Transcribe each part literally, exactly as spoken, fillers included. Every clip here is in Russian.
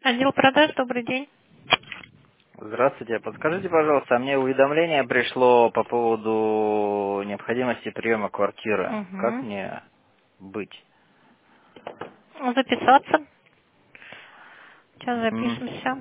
Отдел продаж, добрый день. Здравствуйте. Подскажите, пожалуйста, мне уведомление пришло по поводу необходимости приема квартиры. Как Угу. мне быть? Записаться. Сейчас М, запишемся.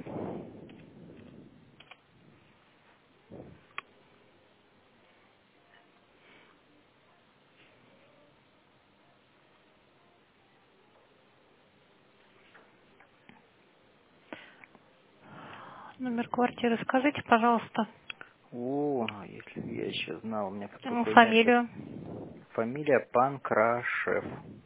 Номер квартиры скажите, пожалуйста. О, если бы я еще знал, у меня под М, рукой нету. Фамилию. Фамилия Панкрашев.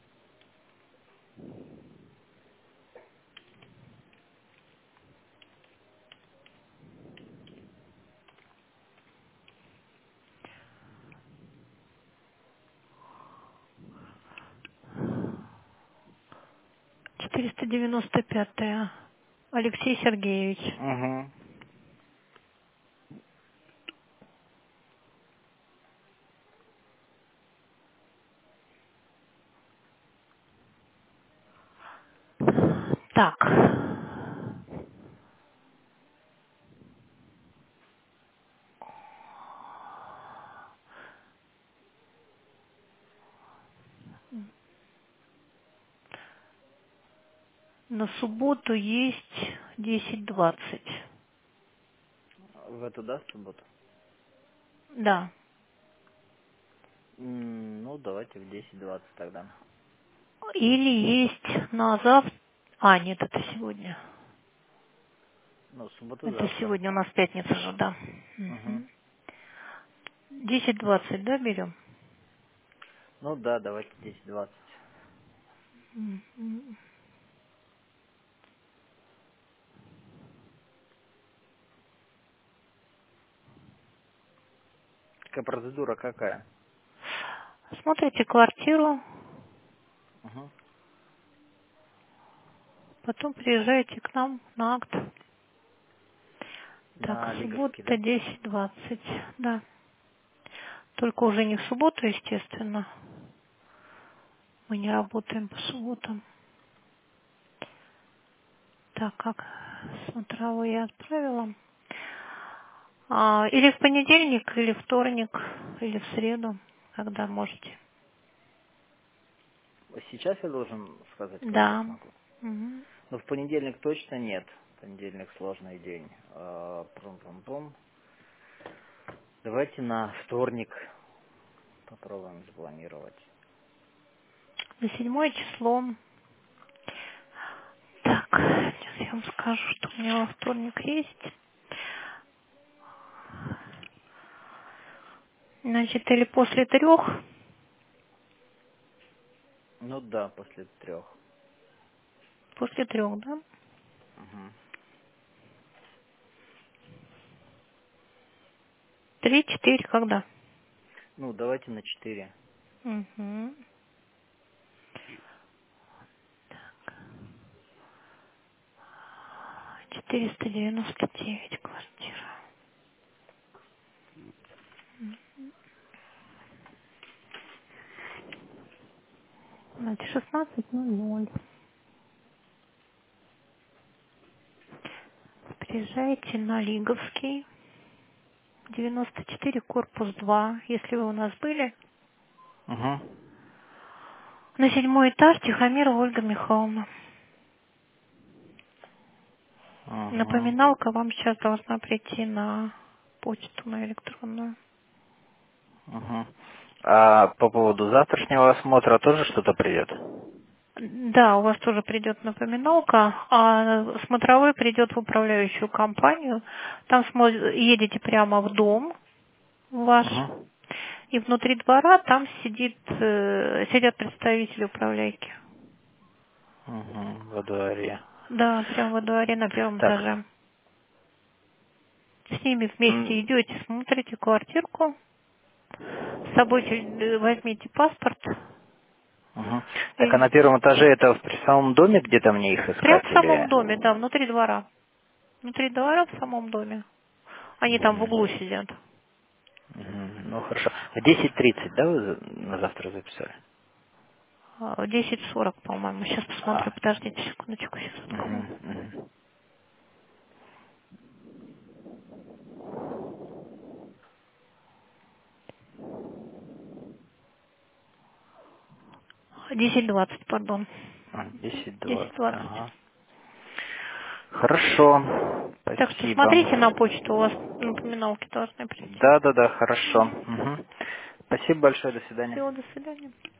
четыреста девяносто пятая. Алексей Сергеевич. Угу. Так. На субботу есть десять двадцать. В эту, да, субботу? Да. М, Ну, давайте в десять двадцать тогда. Или есть на завтра. А, нет, это сегодня. Ну, субботу Это завтра. сегодня у нас пятница же, да. Угу. Угу. десять двадцать, да, берем? Ну да, давайте десять двадцать. Мгм. Такая процедура какая? Смотрите квартиру, Угу. потом приезжаете к нам на акт. Так, На Лиговский, суббота да? десять двадцать, да. Только уже не в субботу, естественно. Мы не работаем по субботам. Так, как смотровой я отправила. А, или в понедельник, или вторник, или в среду, когда можете. Сейчас я должен сказать, когда Да. смогу. Мгм. Ну, в понедельник точно нет. Понедельник сложный день. А, Пум-пум-пум. Давайте на вторник попробуем запланировать. На седьмое число. Так, сейчас я вам скажу, что у меня во вторник есть. Значит, или после трех, Ну да, после трех. после трех, да? Угу. Три, четыре, когда? Ну, давайте на четыре. Угу. четыреста девяносто девять квартира. Значит, шестнадцать ноль ноль. Приезжайте на Лиговский, девяносто четыре, корпус два. Если вы у нас были. Угу. На седьмой этаж Тихомирова Ольга Михайловна. Угу. Напоминалка вам сейчас должна прийти на почту, на электронную. Угу. А по поводу завтрашнего осмотра тоже что-то придет? Да, у вас тоже придет напоминалка, а смотровой придет в управляющую компанию. Там смо- едете прямо в дом ваш, Угу. и внутри двора там сидит, э, сидят представители управляйки. Угу. Во дворе. Да, прямо во дворе на первом Так. этаже. С ними вместе М, идете, смотрите квартирку, с собой э, возьмите паспорт. Угу. Так, а И на первом этаже это в при самом доме где-то мне их прямо искать в самом или... доме, да, внутри двора. Внутри двора в самом доме. Они там в углу Мгм. сидят. Мгм. Ну хорошо. В десять тридцать, да, вы за- на завтра записали? А, десять сорок, по-моему. Сейчас посмотрю, А. подождите секундочку, сейчас открою. Мгм. Мгм. десять двадцать, пардон. А, десять десять двадцать. двадцать. Ага. Хорошо. Так что Спасибо. смотрите на почту, у вас напоминалки должны прийти. Да, да, да, хорошо. Угу. Угу. Спасибо большое, до свидания. Всего, до свидания.